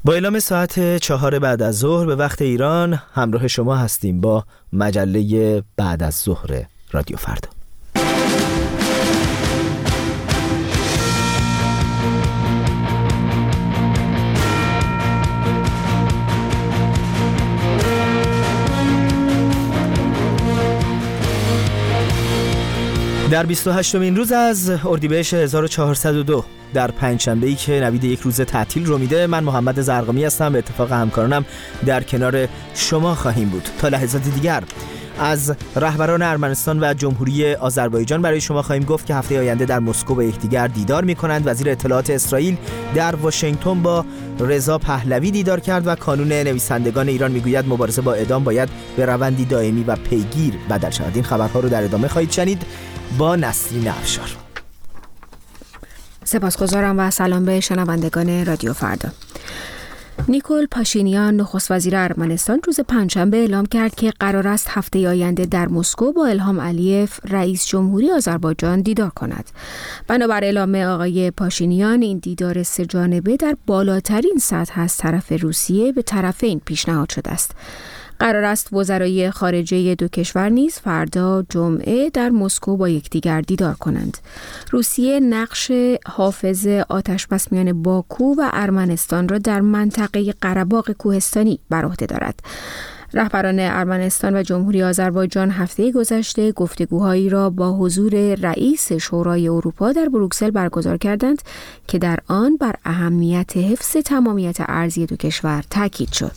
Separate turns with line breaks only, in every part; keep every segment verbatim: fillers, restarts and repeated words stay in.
با اعلام ساعت چهار بعد از ظهر به وقت ایران همراه شما هستیم با مجله بعد از ظهر رادیو فردا. در بیست و هشتمین روز از اردیبهشت هزار و چهارصد و دو در پنجشنبه‌ای که نوید یک روز تعطیل رو میده، من محمد زرقامی هستم. به اتفاق همکارانم در کنار شما خواهیم بود. تا لحظات دیگر از رهبران ارمنستان و جمهوری آذربایجان برای شما خواهیم گفت که هفته آینده در مسکو با یکدیگر دیدار می‌کنند. وزیر اطلاعات اسرائیل در واشنگتن با رضا پهلوی دیدار کرد و کانون نویسندگان ایران میگوید مبارزه با اعدام باید به روندی دائمی و پیگیر بدل شود. این خبرها رو در ادامه خواهید شنید با نسرین افشار.
سپاسگزارم و سلام به شنوندگان رادیو فردا. نیکول پاشینیان نخست وزیر ارمنستان روز پنجشنبه اعلام کرد که قرار است هفته آینده در مسکو با الهام علیف رئیس جمهوری آذربایجان دیدار کند. بنابر اعلام آقای پاشینیان، این دیدار سه جانبه در بالاترین سطح از طرف روسیه به طرفین پیشنهاد شده است. قرار است وزرای خارجه دو کشور نیز فردا جمعه در مسکو با یکدیگر دیدار کنند. روسیه نقش حافظ آتشبس میان باکو و ارمنستان را در منطقه قره‌باغ کوهستانی بر عهده دارد. رهبران ارمنستان و جمهوری آذربایجان هفته گذشته گفتگوهایی را با حضور رئیس شورای اروپا در بروکسل برگزار کردند که در آن بر اهمیت حفظ تمامیت ارضی دو کشور تاکید شد.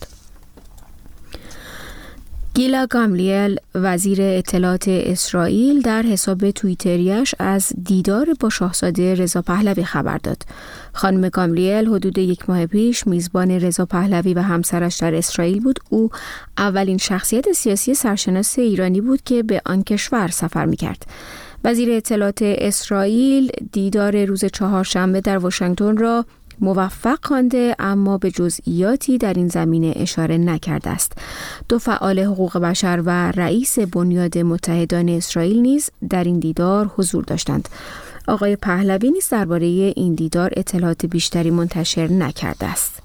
گیلا گاملیل وزیر اطلاعات اسرائیل در حساب توییتریش از دیدار با شاهزاده رضا پهلوی خبر داد. خانم گاملیل حدود یک ماه پیش میزبان رضا پهلوی و همسرش در اسرائیل بود. او اولین شخصیت سیاسی سرشناس ایرانی بود که به آن کشور سفر می‌کرد. وزیر اطلاعات اسرائیل دیدار روز چهارشنبه در واشنگتن را موفق خوانده، اما به جزئیاتی در این زمینه اشاره نکرده است. دو فعال حقوق بشر و رئیس بنیاد متحدان اسرائیل نیز در این دیدار حضور داشتند. آقای پهلوی نیز درباره این دیدار اطلاعات بیشتری منتشر نکرده است.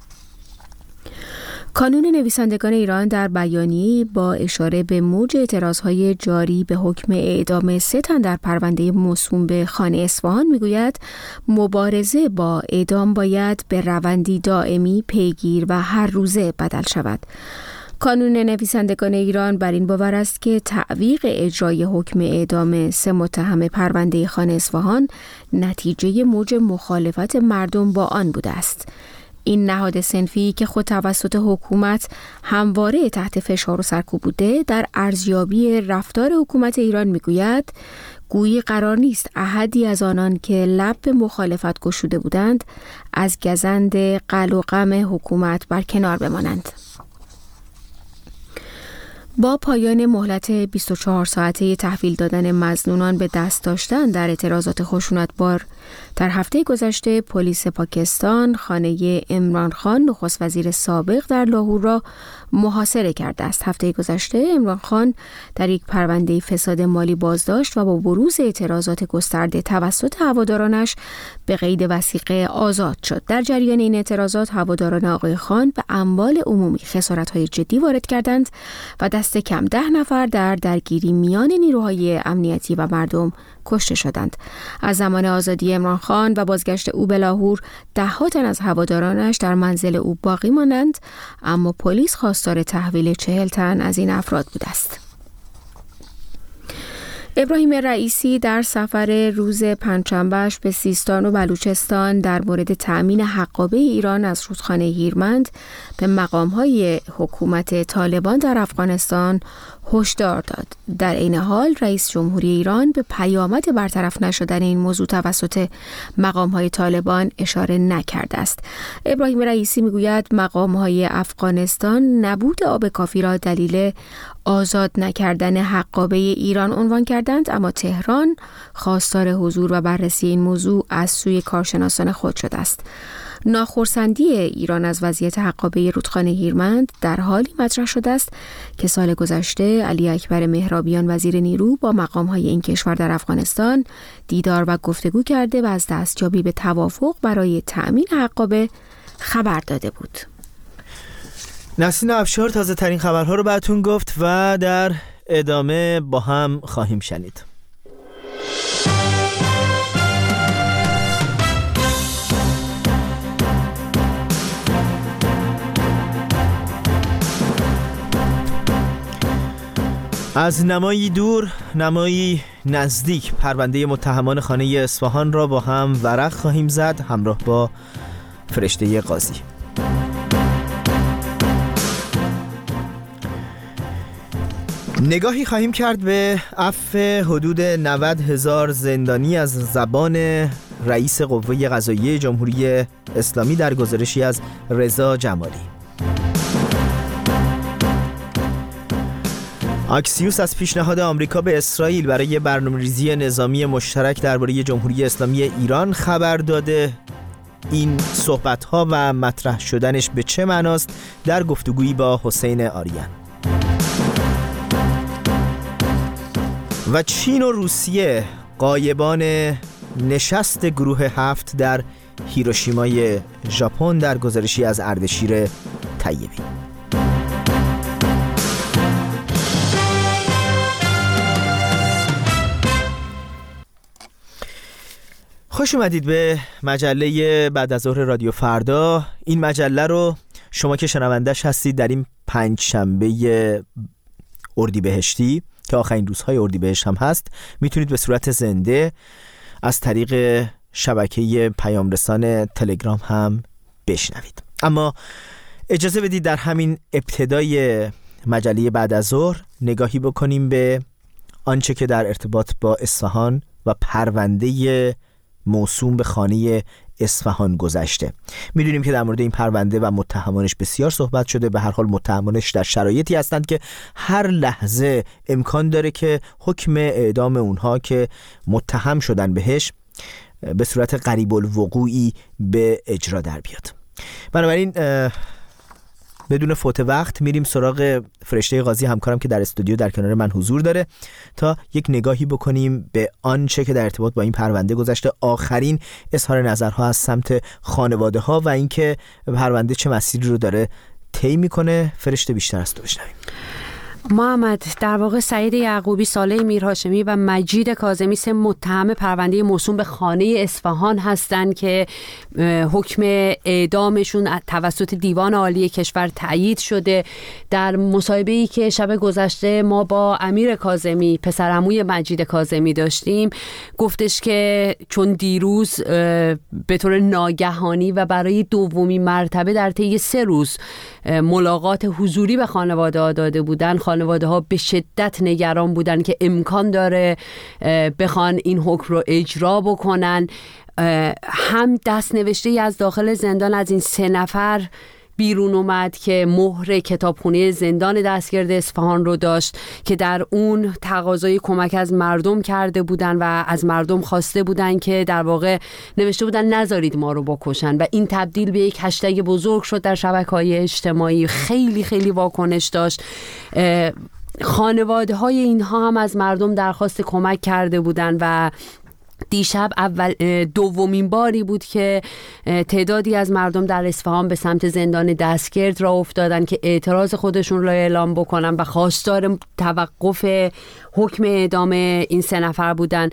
کانون نویسندگان ایران در بیانیه‌ای با اشاره به موج اعتراضهای جاری به حکم اعدام سه تن در پرونده موسوم به خان اصفهان میگوید مبارزه با اعدام باید به روندی دائمی، پیگیر و هر روزه بدل شود. کانون نویسندگان ایران بر این باور است که تعویق اجرای حکم اعدام سه متهم پرونده خان اصفهان نتیجه موج مخالفت مردم با آن بوده است. این نهاد صنفی که خود توسط حکومت همواره تحت فشار و سرکوب بوده، در ارزیابی رفتار حکومت ایران میگوید گویی قرار نیست احدی از آنان که لب به مخالفت گشوده بودند از گزند قل و غم حکومت برکنار بمانند. با پایان مهلت بیست و چهار ساعته تحویل دادن مظنونان به دست داشتن در اعتراضات خشونتبار در هفته گذشته، پلیس پاکستان خانه عمران خان نخست وزیر سابق در لاهور را محاصره کرده است. هفته گذشته عمران خان در یک پرونده فساد مالی بازداشت و با بروز اعتراضات گسترده توسط هوادارانش به قید وثیقه آزاد شد. در جریان این اعتراضات هواداران آقای خان به اموال عمومی خسارت‌های جدی وارد کردند و دست کم ده نفر در درگیری میان نیروهای امنیتی و مردم کشته شدند. از زمان آزادی عمران خان و بازگشت او به لاهور ده‌ها تن از هوادارانش در منزل او باقی مانند، اما پلیس خواستار تحویل چهل تن از این افراد بوده است. ابراهیم رئیسی در سفر روز پنجشنبه‌اش به سیستان و بلوچستان در مورد تأمین حقابه ایران از رودخانه هیرمند به مقام‌های حکومت طالبان در افغانستان هشدار داد. در این حال رئیس جمهوری ایران به پیامد برطرف نشدن این موضوع توسط مقام‌های طالبان اشاره نکرده است. ابراهیم رئیسی میگوید مقام‌های افغانستان نبود آب کافی را دلیل آزاد نکردن حقابه ایران عنوان کردند، اما تهران خواستار حضور و بررسی این موضوع از سوی کارشناسان خود شده است. ناخرسندی ایران از وضعیت حقابه رودخانه هیرمند در حالی مطرح شده است که سال گذشته علی اکبر مهرابیان وزیر نیرو با مقام‌های این کشور در افغانستان دیدار و گفتگو کرده و از دستیابی به توافق برای تأمین حقابه خبر داده بود.
نسرین افشار تازه ترین خبرها رو براتون گفت و در ادامه با هم خواهیم شنید. از نمایی دور نمایی نزدیک پرونده متهمان خانه اصفهان را با هم ورق خواهیم زد همراه با فرشته قاضی. نگاهی خواهیم کرد به عفو حدود نود هزار زندانی از زبان رئیس قوه قضاییه جمهوری اسلامی در گزارشی از رضا جمالی. اکسیوس از پیشنهاد آمریکا به اسرائیل برای برنامه‌ریزی نظامی مشترک درباره جمهوری اسلامی ایران خبر داده. این صحبت‌ها و مطرح شدنش به چه معناست؟ در گفتگویی با حسین آریان. و چین و روسیه غایبان نشست گروه هفت در هیروشیمای ژاپن در گزارشی از اردشیر طیبی. خوش اومدید به مجله بعد از ظهر رادیو فردا. این مجله رو شما که شنوندش هستید در این پنج شنبه اردیبهشتی که آخرین روزهای اردیبهشت هم هست میتونید به صورت زنده از طریق شبکه پیام رسان تلگرام هم بشنوید. اما اجازه بدید در همین ابتدای مجله بعد از ظهر نگاهی بکنیم به آنچه که در ارتباط با اصفهان و پرونده موسوم به خانه اصفهان گذشته. میدونیم که در مورد این پرونده و متهمانش بسیار صحبت شده. به هر حال متهمانش در شرایطی هستند که هر لحظه امکان داره که حکم اعدام اونها که متهم شدن بهش به صورت قریب الوقوعی به اجرا در بیاد. بنابراین بدون فوت وقت میریم سراغ فرشته قاضی، همکارم که در استودیو در کنار من حضور داره، تا یک نگاهی بکنیم به آنچه که در ارتباط با این پرونده گذشته، آخرین اظهار نظرها از سمت خانواده ها و اینکه پرونده چه مسیری رو داره طی میکنه. فرشته بیشتر از تو بشنویم.
محمد، در واقع سعید یعقوبی، صالح میرهاشمی و مجید کاظمی سه متهم پرونده موسوم به خانه اصفهان هستند که حکم اعدامشون توسط دیوان عالی کشور تایید شده. در مصاحبه‌ای که شب گذشته ما با امیر کاظمی پسرعموی مجید کاظمی داشتیم، گفتش که چون دیروز به طور ناگهانی و برای دومین مرتبه در طی سه روز ملاقات حضوری به خانواده ها داده بودن، خانواده ها به شدت نگران بودن که امکان داره بخوان این حکم رو اجرا بکنن. هم دست نوشته ای از داخل زندان از این سه نفر بیرون اومد که مهر کتابخونه زندان دستگرد اصفهان رو داشت که در اون تقاضای کمک از مردم کرده بودن و از مردم خواسته بودن که در واقع نوشته بودن نذارید ما رو بکشن و این تبدیل به یک هشتگ بزرگ شد در شبکه‌های اجتماعی. خیلی خیلی واکنش داشت. خانواده های اینها هم از مردم درخواست کمک کرده بودن و دیشب اول دومین باری بود که تعدادی از مردم در اصفهان به سمت زندان دستگرد را افتادن که اعتراض خودشون را اعلام بکنن و خواستار توقف حکم اعدام این سه نفر بودن.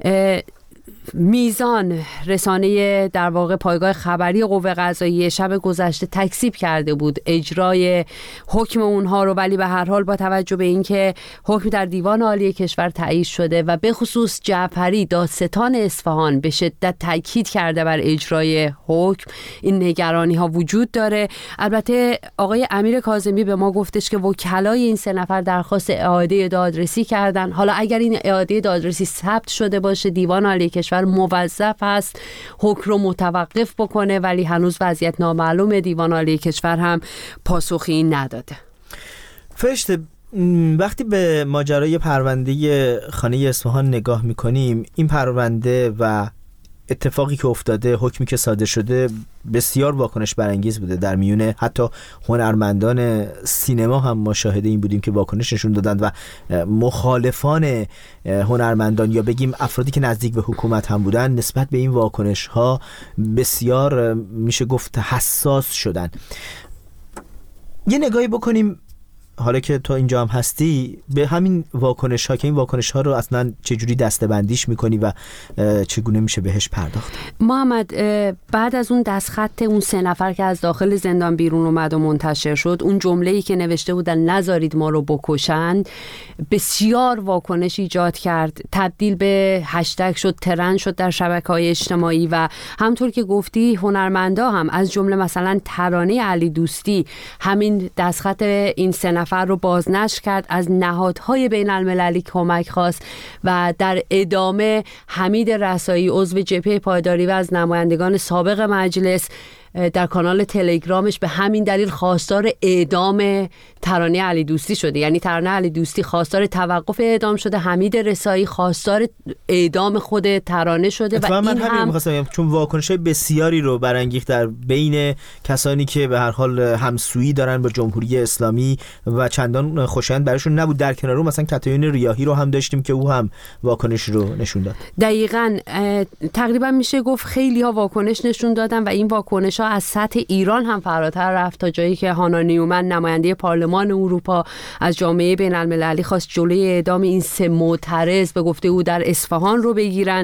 میزان رسانه در واقع پایگاه خبری قوه قضاییه شب گذشته تکذیب کرده بود اجرای حکم اونها رو، ولی به هر حال با توجه به اینکه حکم در دیوان عالی کشور تایید شده و به خصوص جعفری دادستان اصفهان به شدت تاکید کرده بر اجرای حکم، این نگرانی ها وجود داره. البته آقای امیر کاظمی به ما گفتش که وکلای این سه نفر درخواست اعاده دادرسی کردن. حالا اگر این اعاده دادرسی ثبت شده باشه، دیوان عالی کشور موظف است حکم رو متوقف بکنه، ولی هنوز وضعیت نامعلومه. دیوان عالی کشور هم پاسخی نداده.
فرشته، وقتی به ماجرای پرونده خانه اصفهان نگاه میکنیم، این پرونده و اتفاقی که افتاده، حکمی که صادر شده بسیار واکنش برانگیز بوده. در میون حتی هنرمندان سینما هم ما شاهد این بودیم که واکنش نشون دادن و مخالفان هنرمندان یا بگیم افرادی که نزدیک به حکومت هم بودن نسبت به این واکنش ها بسیار میشه گفت حساس شدن. یه نگاهی بکنیم حالا که تو اینجا هم هستی به همین واکنش ها، که این واکنش ها رو اصلا چجوری دسته‌بندیش میکنی و چگونه میشه بهش پرداخت؟
محمد، بعد از اون دستخط اون سه نفر که از داخل زندان بیرون اومد و منتشر شد، اون جمله‌ای که نوشته بودن نذارید ما رو بکشند، بسیار واکنش ایجاد کرد، تبدیل به هشتگ شد، ترند شد در شبکه‌های اجتماعی و همونطور که گفتی هنرمندا هم از جمله مثلا ترانه علی دوستی همین دستخط این سه نفر رو بازنشر کرد، از نهادهای بین المللی کمک خواست و در ادامه حمید رسایی عضو جبهه پایداری و از نمایندگان سابق مجلس در کانال تلگرامش به همین دلیل خواستار اعدام ترانه علی دوستی شده. یعنی ترانه علی دوستی خواستار توقف اعدام شده، حمید رسایی خواستار اعدام خود ترانه شده و این هم
می‌خواستم چون واکنش‌های بسیاری رو برانگیخت در بین کسانی که به هر حال همسویی دارن با جمهوری اسلامی و چندان خوشایند براشون نبود. در کنار اون مثلا کتایون ریاحی رو هم داشتیم که او هم واکنش رو نشون داد.
دقیقاً تقریبا میشه گفت خیلی‌ها واکنش نشون دادن و این واکنش از سطح ایران هم فراتر رفت تا جایی که هانا نیومن نماینده پارلمان اروپا از جامعه بین المللی خواست جلوی اعدام این سه معترض به گفته او در اصفهان رو بگیرن.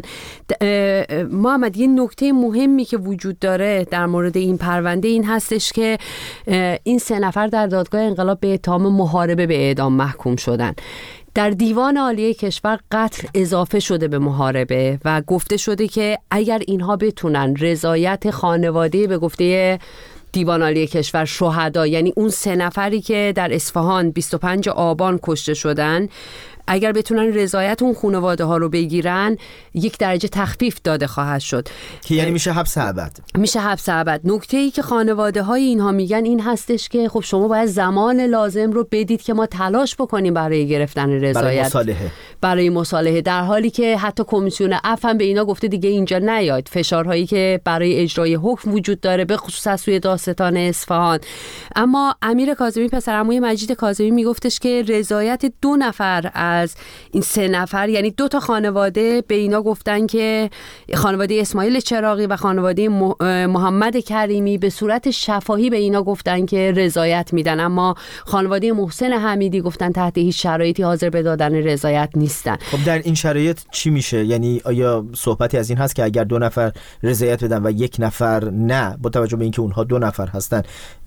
محمد، یه نکته مهمی که وجود داره در مورد این پرونده این هستش که این سه نفر در دادگاه انقلاب به اتهام محاربه به اعدام محکوم شدن. در دیوان عالی کشور قتل اضافه شده به محاربه و گفته شده که اگر اینها بتونن رضایت خانواده به گفته دیوان عالی کشور شهدا، یعنی اون سه نفری که در اصفهان بیست و پنجم آبان کشته شدن، اگر بتونن رضایت اون خانواده ها رو بگیرن یک درجه تخفیف داده خواهد شد
که یعنی میشه حبس ابد.
میشه حبس ابد. نکته ای که خانواده های اینها میگن این هستش که خب شما باید زمان لازم رو بدید که ما تلاش بکنیم برای گرفتن رضایت،
برای مصالحه
برای مصالحه در حالی که حتی کمیسیون عفو هم به اینا گفته دیگه اینجا نیاید. فشارهایی که برای اجرای حکم وجود داره به خصوص از سوی دادستان اصفهان. اما امیر کاظمی پسرعموی مجید کاظمی میگفتش که رضایت دو نفر از این سه نفر، یعنی دو تا خانواده به اینا گفتن که خانواده اسماعیل چراغی و خانواده محمد کریمی به صورت شفاهی به اینا گفتن که رضایت میدن، اما خانواده محسن حمیدی گفتن تحت هیچ شرایطی حاضر به دادن رضایت نیستن.
خب در این شرایط چی میشه؟ یعنی آیا صحبتی از این هست که اگر دو نفر رضایت بدن و یک نفر نه، با توجه به اینکه اونها دو نفر هستن،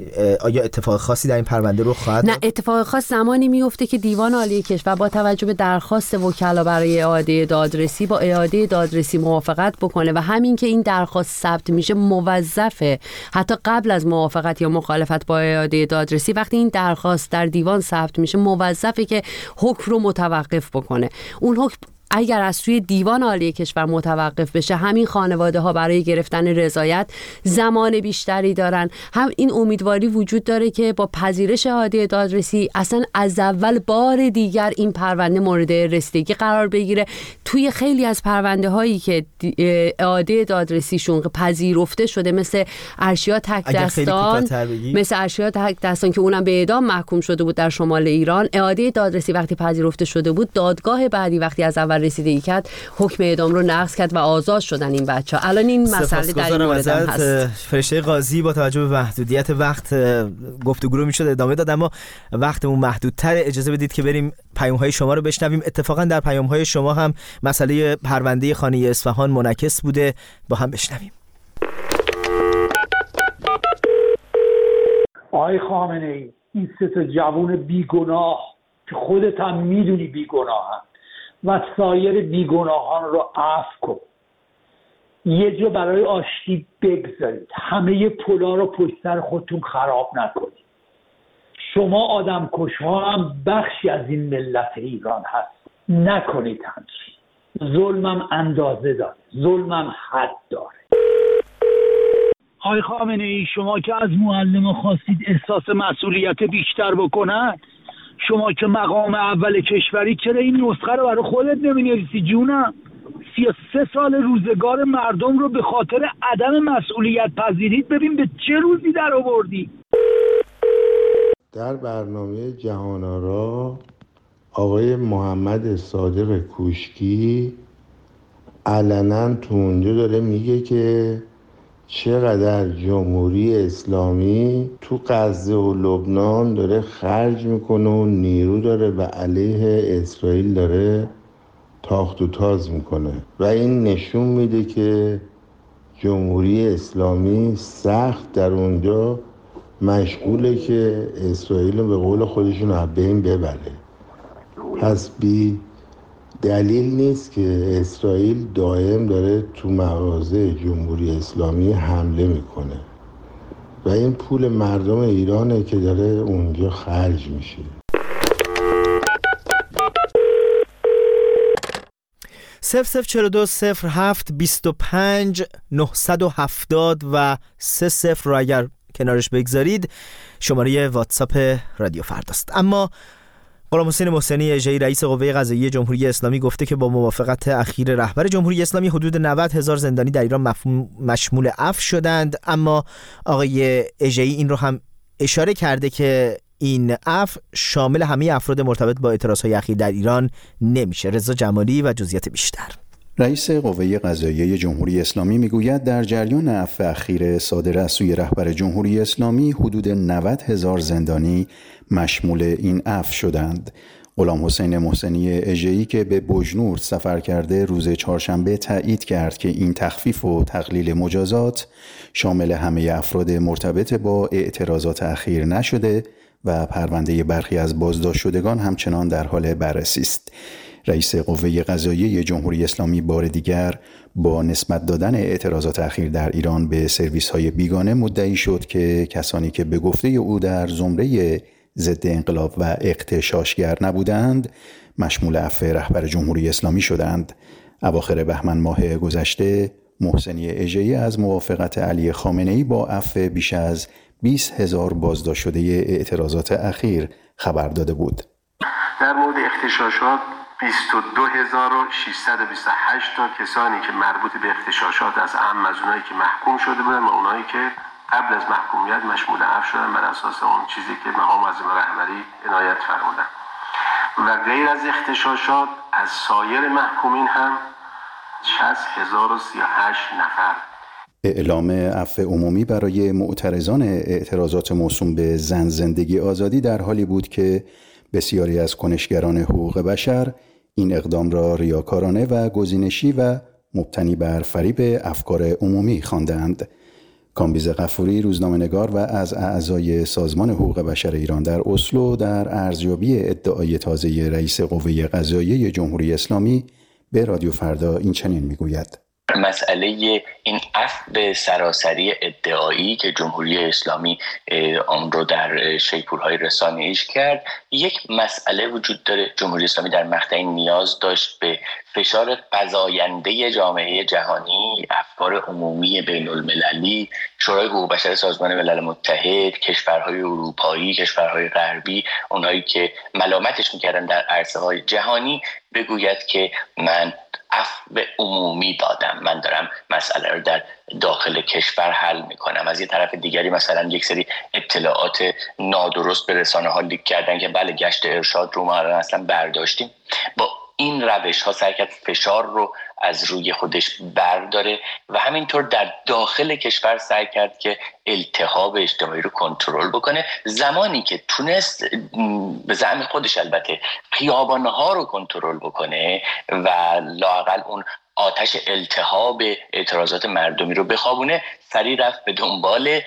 آیا اتفاق خاصی در این پرونده رخ خواهد؟
نه، اتفاق خاص زمانی میفته که دیوان عالی کشور با توجه به درخواست وکلا برای اعاده دادرسی با اعاده دادرسی موافقت بکنه و همین که این درخواست ثبت میشه موظفه حتی قبل از موافقت یا مخالفت با اعاده دادرسی، وقتی این درخواست در دیوان ثبت میشه موظفه که حکم رو متوقف بکنه. اون حکم اگر از سوی دیوان عالی کشور متوقف بشه، همین خانواده ها برای گرفتن رضایت زمان بیشتری دارن. هم این امیدواری وجود داره که با پذیرش اعاده دادرسی اصلا از اول بار دیگر این پرونده مورد رسیدگی قرار بگیره. توی خیلی از پرونده هایی که اعاده دادرسیشون پذیرفته شده مثل ارشیا تک دستان مثل ارشیا تک دستان که اونم به اعدام محکوم شده بود در شمال ایران، اعاده دادرسی وقتی پذیرفته شده بود، دادگاه بعدی وقتی از اول رسیدگی کرد حکم اعدام رو نقض کرد و آزاد شدن این بچه‌ها. الان این مسئله در این مورد هست.
فرشته قاضی با توجه به محدودیت وقت گفتگو رو میشد ادامه داد، اما وقتمون محدودتر. اجازه بدید که بریم پیام‌های شما رو بشنویم. اتفاقا در پیام‌های شما هم مسئله پرونده خانه اصفهان منعکس بوده، با هم بشنویم.
آقای خامنه‌ای، این سه تا جوان بیگناه که خودت هم میدونی بیگناهن و سایر بیگناهان رو عفو کن، یه جا برای آشتی بگذارید، همه پلا رو پشت سر خودتون خراب نکنید. شما آدم کشها هم بخشی از این ملت ایران هست، نکنید همچین. ظلمم اندازه داره، ظلمم حد داره. آقای خامنه‌ای، شما که از معلم خواستید احساس مسئولیت بیشتر بکنن، شما که مقام اول کشوری چرا این نسخه رو برای خودت نمی‌نویسی جونم؟ سی و سه سال روزگار مردم رو به خاطر عدم مسئولیت پذیریت ببین به چه روزی در آوردی.
در برنامه جهان آرا آقای محمد صادق کوشکی علنا تو اونجا داره میگه که چقدر جمهوری اسلامی تو غزه و لبنان داره خرج میکنه و نیرو داره به علیه اسرائیل داره تاخت و تاز میکنه و این نشون میده که جمهوری اسلامی سخت در اونجا مشغوله که اسرائیل رو به قول خودشون از بین ببره. پس بی دلیل نیست که اسرائیل دائم داره تو مغازه جمهوری اسلامی حمله میکنه و این پول مردم ایرانه که داره اونجا خرج میشه.
صفر صفر چهل دو صفر هفت بیست و پنج نهصد و هفتاد و سه صفر رو اگر کنارش بگذارید شماره واتساپ رادیو فرداست. اما غلام حسین محسنی اژه‌ای رئیس قوه قضاییه جمهوری اسلامی گفته که با موافقت اخیر رهبر جمهوری اسلامی حدود نود هزار زندانی در ایران مشمول عفو شدند. اما آقای اژه‌ای این رو هم اشاره کرده که این عفو شامل همه افراد مرتبط با اعتراضهای اخیر در ایران نمیشه. رضا جمالی و جزئیات بیشتر.
رئیس قوه قضاییه جمهوری اسلامی میگوید در جریان عفو اخیر صادر از سوی رهبر جمهوری اسلامی حدود نود هزار زندانی مشمول این عفو شدند. غلام حسین محسنی اژه‌ای که به بوجنور سفر کرده روز چهارشنبه تایید کرد که این تخفیف و تقلیل مجازات شامل همه افراد مرتبط با اعتراضات اخیر نشده و پرونده برخی از بازداشت شدگان همچنان در حال بررسی است. رئیس قوه قضاییه جمهوری اسلامی بار دیگر با نسبت دادن اعتراضات اخیر در ایران به سرویس‌های بیگانه مدعی شد که کسانی که به گفته او در زمره ضد انقلاب و اغتشاشگر نبودند مشمول عفو رهبر جمهوری اسلامی شدند. اواخر بهمن ماه گذشته محسنی اژه‌ای از موافقت علی خامنه‌ای با عفو بیش از بیست هزار بازداشت شده اعتراضات اخیر خبر داده بود.
در مورد اغتشاشات بیست و دو هزار و ششصد و بیست و هشت تا کسانی که مربوط به اغتشاشات از اهم از اونایی که محکوم شده بودن و اونایی که قبل از محکومیت مشمول عفو شدن بر اساس اون چیزی که مقام معظم رهبری عنایت فرمودن. و غیر از اغتشاشات از سایر محکومین هم شصت هزار و سی و هشت نفر.
اعلام عفو عمومی برای معترضان اعتراضات موسوم به زن زندگی آزادی در حالی بود که بسیاری از کنشگران حقوق بشر این اقدام را ریاکارانه و گزینشی و مبتنی بر فریب افکار عمومی خواندند. کامبیز غفوری روزنامه‌نگار و از اعضای سازمان حقوق بشر ایران در اسلو در ارزیابی ادعای تازه رئیس قوه قضاییه جمهوری اسلامی به رادیو فردا این چنین میگوید:
مسئله این عفو سراسری ادعایی که جمهوری اسلامی آن رو در شیپورهای رسانه‌ایش کرد، یک مسئله وجود داره. جمهوری اسلامی در مقطعی نیاز داشت به فشار فزاینده جامعه جهانی، افکار عمومی بین المللی، شورای حقوق بشر سازمان ملل متحد، کشورهای اروپایی، کشورهای غربی، اونایی که ملامتش میکردن در عرصه‌های جهانی، بگوید که من عفو عمومی دادم، من دارم مسئله رو در داخل کشور حل میکنم. از یه طرف دیگری مثلا یک سری اطلاعات نادرست به رسانه ها لیک کردن که بله گشت ارشاد رو ما اصلا برداشتیم. با این روش ها سعی کرد فشار رو از روی خودش برداره و همینطور در داخل کشور سعی کرد که التهاب اجتماعی رو کنترل بکنه. زمانی که تونست به زعم خودش البته خیابان‌ها رو کنترل بکنه و لااقل اون آتش التهاب اعتراضات مردمی رو بخوابونه، سریع رفت به دنبال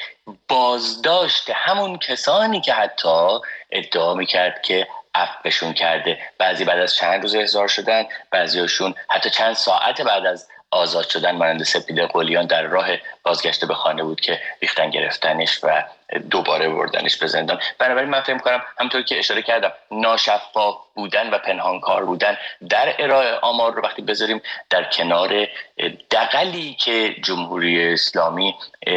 بازداشت همون کسانی که حتی ادعا میکرد که عفوشون کرده. بعضی بعد از چند روز احضار شدن، بعضیاشون حتی چند ساعت بعد از آزاد شدن، مانند سپید قلیان در راه بازگشت به خانه بود که ریختن گرفتنش و دوباره بردنش به زندان. بنابراین من فکر می‌کنم همونطور که اشاره کردم، ناشفاف بودن و پنهانکار بودن در ارائه آمار رو وقتی بذاریم در کنار دغلی که جمهوری اسلامی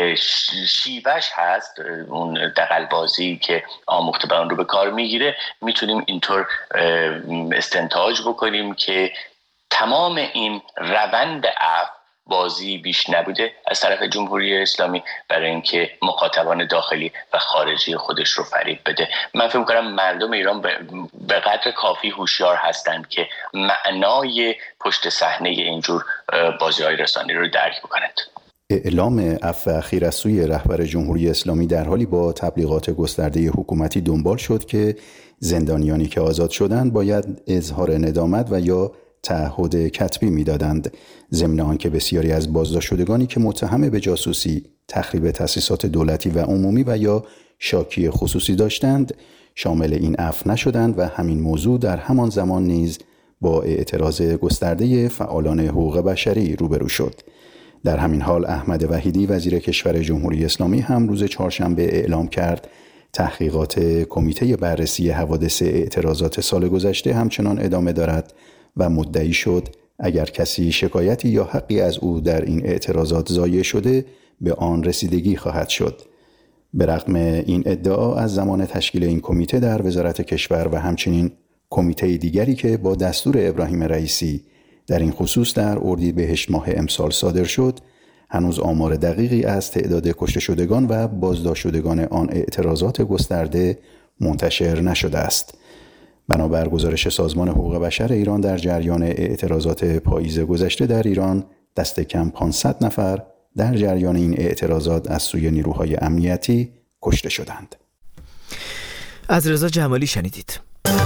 شیوهش هست، اون دغل بازی که آموخته به اون رو به کار میگیره، میتونیم اینطور استنتاج بکنیم که تمام این روند عفو بازی بیش نبوده از طرف جمهوری اسلامی برای اینکه مخاطبان داخلی و خارجی خودش رو فریب بده. من فکر می‌کنم مردم ایران به قدر کافی هوشیار هستند که معنای پشت صحنه اینجور بازی‌های رسانه‌ای رو درک بکنند.
اعلام عفو اخیر از سوی رهبر جمهوری اسلامی در حالی با تبلیغات گسترده حکومتی دنبال شد که زندانیانی که آزاد شدند باید اظهار ندامت و یا تعهد کتبی می‌دادند، ضمن آنکه بسیاری از بازداشت شدگانی که متهم به جاسوسی، تخریب تأسیسات دولتی و عمومی و یا شاکی خصوصی داشتند شامل این عفو نشدند و همین موضوع در همان زمان نیز با اعتراض گسترده فعالان حقوق بشری روبرو شد. در همین حال احمد وحیدی وزیر کشور جمهوری اسلامی هم روز چهارشنبه اعلام کرد تحقیقات کمیته بررسی حوادث اعتراضات سال گذشته همچنان ادامه دارد و مدعی شد اگر کسی شکایتی یا حقی از او در این اعتراضات ضایع شده به آن رسیدگی خواهد شد. به رغم این ادعا از زمان تشکیل این کمیته در وزارت کشور و همچنین کمیته دیگری که با دستور ابراهیم رئیسی در این خصوص در اردیبهشت ماه امسال صادر شد، هنوز آمار دقیقی از تعداد کشته شدگان و بازداشت شدگان آن اعتراضات گسترده منتشر نشده است. بنابر گزارش سازمان حقوق بشر ایران در جریان اعتراضات پاییز گذشته در ایران دست کم پانصد نفر در جریان این اعتراضات از سوی نیروهای امنیتی کشته شدند.
از رضا جمالی شنیدید.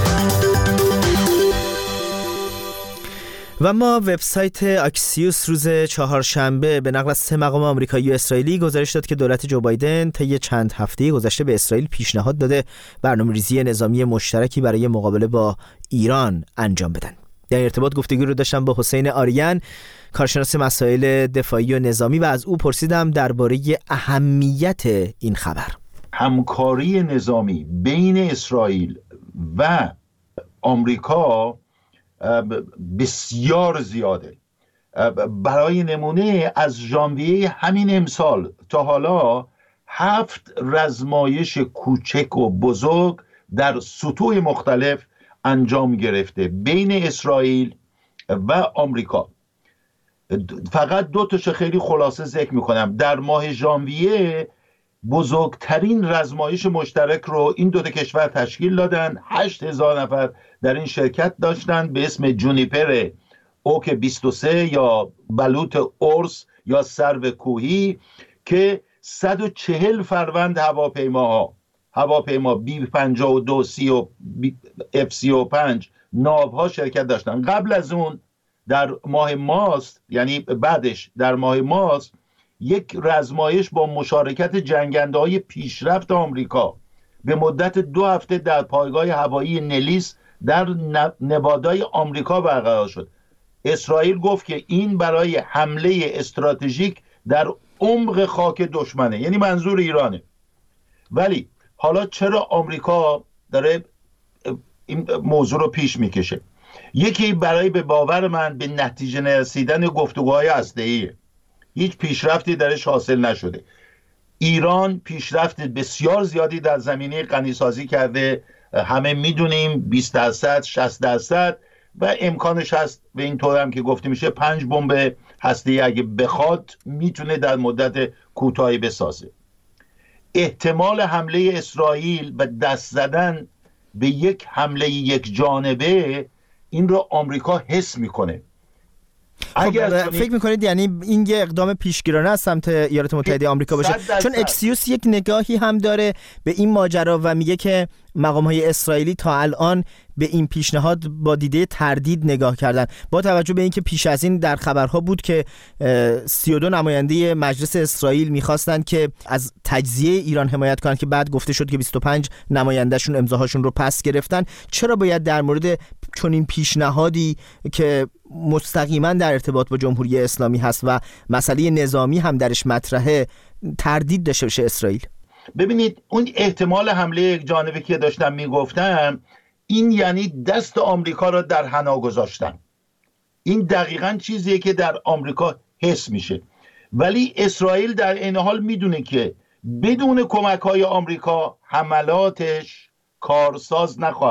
و ما وبسایت اکسیوس روز چهارشنبه به نقل از سه مقام آمریکایی و اسرائیلی گزارش داد که دولت جو بایدن طی چند هفته گذشته به اسرائیل پیشنهاد داده برنامه‌ریزی نظامی مشترکی برای مقابله با ایران انجام بدن. در ارتباط گفتگو رو داشتم با حسین آریان، کارشناس مسائل دفاعی و نظامی، و از او پرسیدم درباره اهمیت این خبر.
همکاری نظامی بین اسرائیل و آمریکا بسیار زیاده. برای نمونه از ژانویه همین امسال تا حالا هفت رزمایش کوچک و بزرگ در سطوح مختلف انجام گرفته بین اسرائیل و آمریکا. فقط دو تاشو خیلی خلاصه ذکر میکنم. در ماه ژانویه بزرگترین رزمایش مشترک رو این دو تا کشور تشکیل دادن. هشت هزار نفر در این شرکت داشتن به اسم جونیپر اوک بیست و سه یا بلوط ارس یا سرو کوهی که صد و چهل فروند هواپیماها هواپیما بی پنجاه و دو سی و اف سی و پنج ناوها شرکت داشتن. قبل از اون در ماه مارس، یعنی بعدش در ماه مارس، یک رزمایش با مشارکت جنگنده‌های پیشرفت آمریکا به مدت دو هفته در پایگاه هوایی نلیس در نوادای آمریکا برقرار شد. اسرائیل گفت که این برای حمله استراتژیک در عمق خاک دشمنه، یعنی منظور ایرانه. ولی حالا چرا آمریکا داره این موضوع رو پیش میکشه؟ یکی برای به باور من به نتیجه نرسیدن گفتگوهای هسته‌ایه. هیچ پیشرفتی درش حاصل نشده. ایران پیشرفت بسیار زیادی در زمینه غنیسازی کرده، همه میدونیم بیست درصد شصت درصد، و امکانش هست به این طور هم که گفته میشه پنج بمب هسته‌ای اگه بخواد میتونه در مدت کوتاهی بسازه. احتمال حمله اسرائیل و دست زدن به یک حمله یک جانبه این رو آمریکا حس میکنه.
اگر خب فکر میکنید یعنی این یه اقدام پیشگیرانه از سمت ایالات متحده آمریکا باشه؟ چون اکسیوس یک نگاهی هم داره به این ماجرا و میگه که مقام‌های اسرائیلی تا الان به این پیشنهاد با دیده تردید نگاه کردن، با توجه به اینکه پیش از این در خبرها بود که سی و دو نماینده مجلس اسرائیل میخواستن که از تجزیه ایران حمایت کنن که بعد گفته شد که بیست و پنج نمایندهشون امضاهاشون رو پس گرفتن. چرا باید در مورد چون این پیشنهادی که مستقیما در ارتباط با جمهوری اسلامی هست و مسئله نظامی هم درش مطرحه تردید داشته باشه اسرائیل؟
ببینید اون احتمال حمله یک جانبه که داشتم میگفتم، این یعنی دست آمریکا را در حنا گذاشتن. این دقیقاً چیزیه که در آمریکا حس میشه. ولی اسرائیل در این حال میدونه که بدون کمک‌های آمریکا حملاتش کارساز نخواهد بود.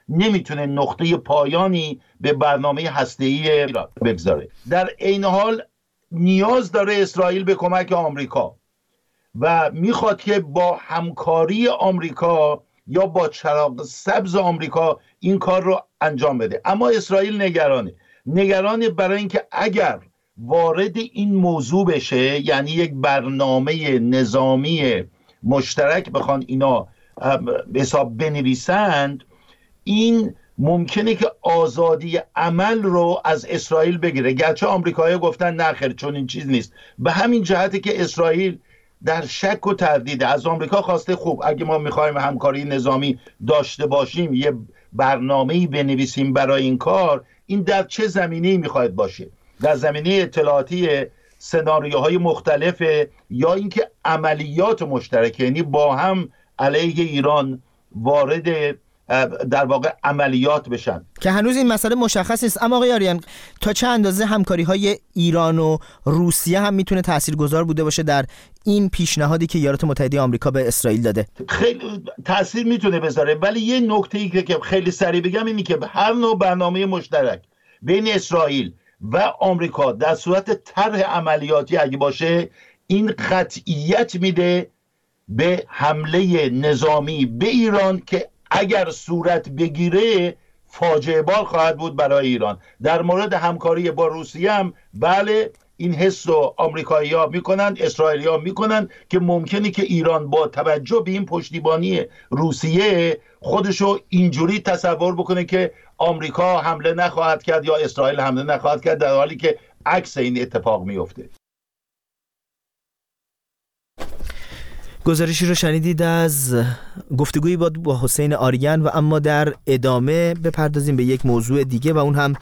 نمیتونه نقطه پایانی به برنامه هسته‌ای ایران بگذاره. در عین حال نیاز داره اسرائیل به کمک آمریکا و میخواد که با همکاری آمریکا یا با چراغ سبز آمریکا این کار رو انجام بده. اما اسرائیل نگرانه نگرانه برای اینکه اگر وارد این موضوع بشه، یعنی یک برنامه نظامی مشترک بخوان اینا حساب بنویسند، این ممکنه که آزادی عمل رو از اسرائیل بگیره. گرچه آمریکایی‌ها گفتن نه خیر، چون این چیز نیست. به همین جهته که اسرائیل در شک و تردید از آمریکا خواسته خوب اگه ما میخوایم همکاری نظامی داشته باشیم، یه برنامه‌ای بنویسیم برای این کار، این در چه زمینه‌ای میخواید باشه؟ در زمینه اطلاعاتی سناریوهای مختلف یا اینکه عملیات مشترکه، یعنی با هم علیه ایران وارد در واقع عملیات بشن،
که هنوز این مسئله مشخص نیست. اما آقای آریان، تا چه اندازه همکاری های ایران و روسیه هم میتونه تاثیرگذار بوده باشه در این پیشنهادی که ایالات متحده آمریکا به اسرائیل داده؟
خیلی تاثیر میتونه بذاره، ولی یه نکته‌ای که خیلی سریع بگم اینی که هر نوع برنامه مشترک بین اسرائیل و آمریکا در صورت طرح عملیاتی اگه باشه، این قطعیت میده به حمله نظامی به ایران که اگر صورت بگیره فاجعه بار خواهد بود برای ایران. در مورد همکاری با روسیه هم بله، این حس رو آمریکایی‌ها میکنن، اسرائیلی‌ها میکنن که ممکنه که ایران با توجه به این پشتیبانی روسیه خودشو اینجوری تصور بکنه که آمریکا حمله نخواهد کرد یا اسرائیل حمله نخواهد کرد، در حالی که عکس این اتفاق میفته.
گزارشی رو شنیدید از گفتگویی با با حسین آریان. و اما در ادامه بپردازیم به یک موضوع دیگه و اون هم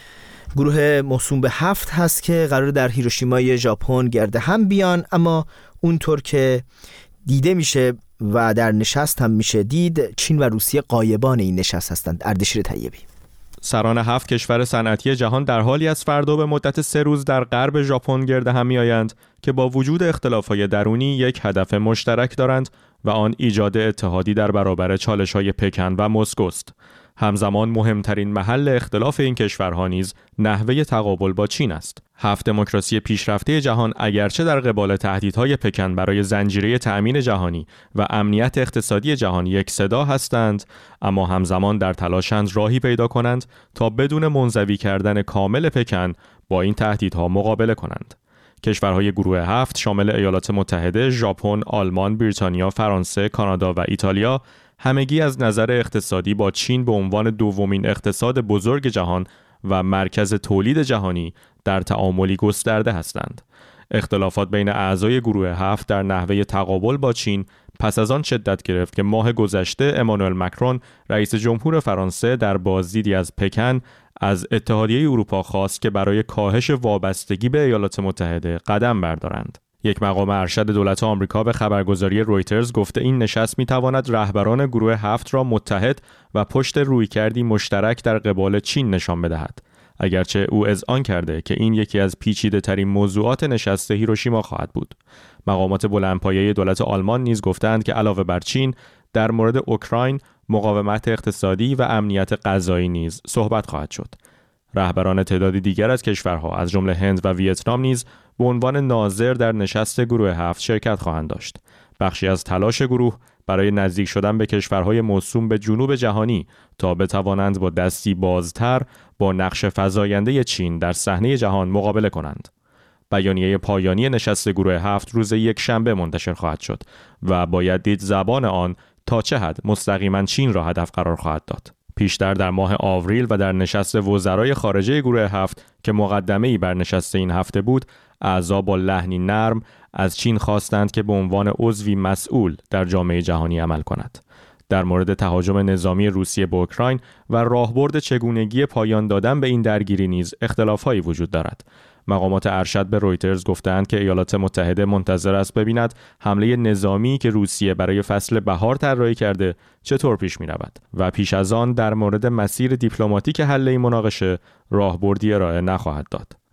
گروه موسوم به هفت هست که قرار در هیروشیمای ژاپن گرد هم بیان، اما اونطور که دیده میشه و در نشست هم میشه دید، چین و روسیه غایبان این نشست هستند. اردشیر طیبی.
سران هفت کشور صنعتی جهان در حالی از فردا به مدت سه روز در غرب ژاپن گرد هم میآیند که با وجود اختلاف‌های درونی یک هدف مشترک دارند و آن ایجاد اتحادی در برابر چالش‌های پکن و مسکو است. همزمان مهمترین محل اختلاف این کشورها نیز نحوه تقابل با چین است. هفت دموکراسی پیشرفته جهان اگرچه در قبال تهدیدهای پکن برای زنجیره تأمین جهانی و امنیت اقتصادی جهان یک صدا هستند، اما همزمان در تلاشند راهی پیدا کنند تا بدون منزوی کردن کامل پکن با این تهدیدها مقابله کنند. کشورهای گروه هفت شامل ایالات متحده، ژاپن، آلمان، بریتانیا، فرانسه، کانادا و ایتالیا همگی از نظر اقتصادی با چین به عنوان دومین اقتصاد بزرگ جهان و مرکز تولید جهانی در تعاملی گسترده هستند. اختلافات بین اعضای گروه هفت در نحوه تقابل با چین پس از آن شدت گرفت که ماه گذشته امانوئل مکرون رئیس جمهور فرانسه در بازدیدی از پکن از اتحادیه اروپا خواست که برای کاهش وابستگی به ایالات متحده قدم بردارند. یک مقام ارشد دولت آمریکا به خبرگزاری رویترز گفته این نشست می‌تواند رهبران گروه هفت را متحد و پشت رویکردی مشترک در قبال چین نشان بدهد. اگرچه او اذعان کرده که این یکی از پیچیده‌ترین موضوعات نشست هیروشیما خواهد بود. مقامات بلندپایه دولت آلمان نیز گفتند که علاوه بر چین در مورد اوکراین، مقاومت اقتصادی و امنیت غذایی نیز صحبت خواهد شد. رهبران تعدادی دیگر از کشورها از جمله هند و ویتنام نیز به عنوان ناظر در نشست گروه هفت شرکت خواهند داشت. بخشی از تلاش گروه برای نزدیک شدن به کشورهای موسوم به جنوب جهانی تا بتوانند با دستی بازتر با نقش فزاینده چین در صحنه جهان مقابله کنند. بیانیه پایانی نشست گروه هفت روز یک شنبه منتشر خواهد شد و باید دید زبان آن تا چه حد مستقیما چین را هدف قرار خواهد داد. پیشتر در ماه آوریل و در نشست وزرای خارجه گروه هفت که مقدمه‌ای بر نشست این هفته بود، اعضا با لحنی نرم از چین خواستند که به عنوان عضوی مسئول در جامعه جهانی عمل کند. در مورد تهاجم نظامی روسیه به اوکراین و راهبرد چگونگی پایان دادن به این درگیری نیز اختلاف‌هایی وجود دارد. مقامات ارشد به رویترز گفتند که ایالات متحده منتظر است ببیند حمله نظامی که روسیه برای فصل بهار طراحی کرده چطور پیش می‌رود و پیش از آن در مورد مسیر دیپلماتیک حل این مناقشه راهبردی ارائه نخواهد داد.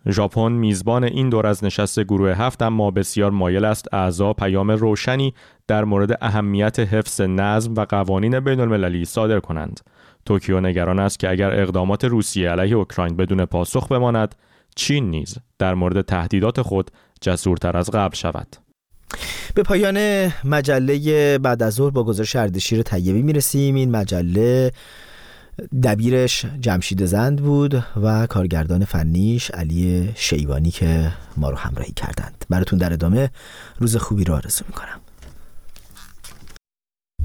ژاپن میزبان این دور از نشست گروه هفت، اما بسیار مایل است اعضا پیام روشنی در مورد اهمیت حفظ نظم و قوانین بین المللی صادر کنند. توکیو نگران است که اگر اقدامات روسیه علیه اوکراین بدون پاسخ بماند، چین نیز در مورد تهدیدات خود جسورتر از قبل شود.
به پایان مجله بعد از ظهر با گزارش اردشیر طیبی میرسیم. این مجله دبیرش جمشید زند بود و کارگردان فنیش علی شیوانی که ما رو همراهی کردند. براتون در ادامه روز خوبی رو آرزو میکنم.